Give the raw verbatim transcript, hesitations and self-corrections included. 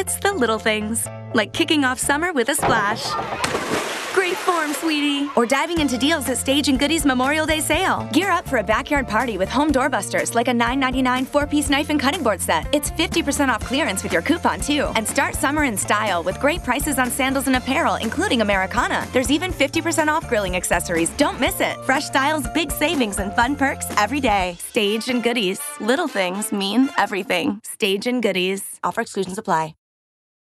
It's the little things, like kicking off summer with a splash. Great form, sweetie. Or diving into deals at Stage and Goodies Memorial Day sale. Gear up for a backyard party with home doorbusters like a nine ninety-nine four-piece knife and cutting board set. It's fifty percent off clearance with your coupon, too. And start summer in style with great prices on sandals and apparel, including Americana. There's even fifty percent off grilling accessories. Don't miss it. Fresh styles, big savings, and fun perks every day. Stage and Goodies. Little things mean everything. Stage and Goodies. Offer exclusions apply.